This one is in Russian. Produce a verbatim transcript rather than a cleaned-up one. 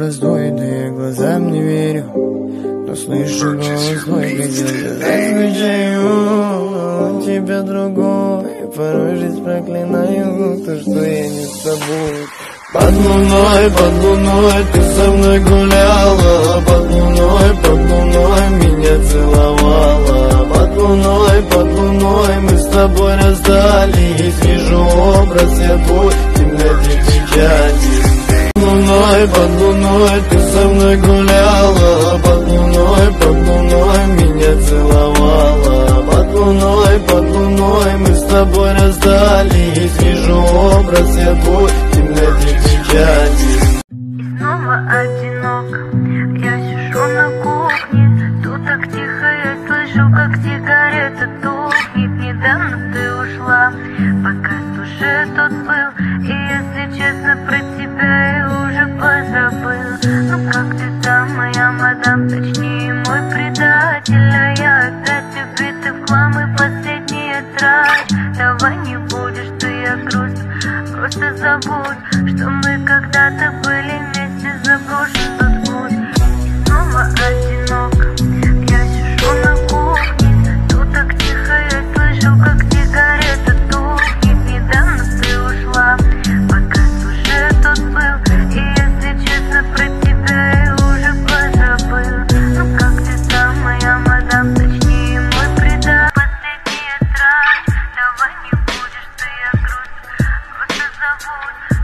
раздует, да я глазам не верю. Но слышу голос твой, где-то отвечаю. Тебя другой, порой жизнь проклинаю, то, что я не с тобой. Под луной, под луной ты со мной гуляла, под луной, под луной меня целовала. Под луной, под луной мы с тобой расстались, вижу образ я твой в темноте печати. Под луной, под луной ты со мной гуляла, под луной, под луной меня целовала. Под луной, под луной мы с тобой расстались, вижу образ я твой в темноте печати. И снова одиноко, я сижу на кухне, тут так тихо, я слышу, как сигарета тухнет. Недавно ты ушла, пока уже тот был, и если честно, про тебя я уже позабыл. Ну как ты там, моя мадам, точнее мой предатель, а я опять убита в хлам и последние трать. Давай не будешь ты, я грустно, просто забудь, что мы когда-то были вместе, заброшен тот путь. И снова одиноко, я сижу на кухне, тут так тихо, я слышу, как сигарета тухнет. Недавно ты ушла, пока уже тот был, и если честно, про тебя я уже позабыл. Ну как ты там, моя мадам, точнее мой предатель, последняя трать. Давай не будешь ты, я грустно, просто забудь.